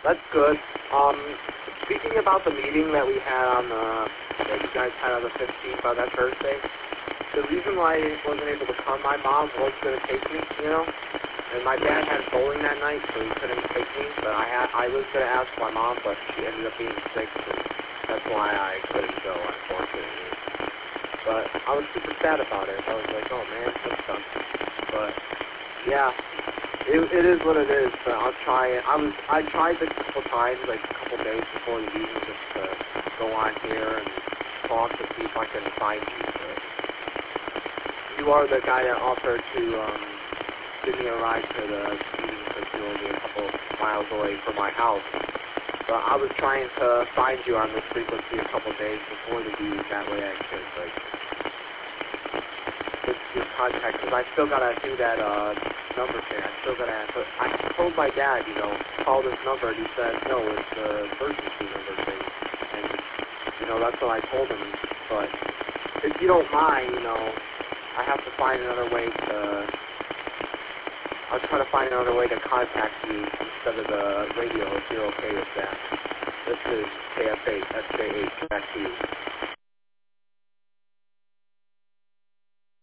That's good. Speaking about the meeting that we had on that you guys had on the 15th on that Thursday, the reason why I wasn't able to come, my mom was going to take me, and my dad had bowling that night, so he couldn't take me, but I was going to ask my mom, but she ended up being sick, and that's why I couldn't go, unfortunately. But I was super sad about it. I was like, oh man, that sucks. But yeah, it is what it is. But I'll try it. I tried a couple times, like a couple days before the meeting, just to go on here and talk to see if I can find you. But you are the guy that offered to give me a ride to the meeting facility a couple miles away from my house. But I was trying to find you on this frequency a couple days before the meeting. That way I could like get your contact, because I still gotta do that number thing. I told my dad, call this number, and he said, no, it's the emergency number thing. And, that's what I told him. But if you don't mind, I have to find another way I'll try to find another way to contact you instead of the radio, if you're okay with that. This is KFH, SJH, back to you.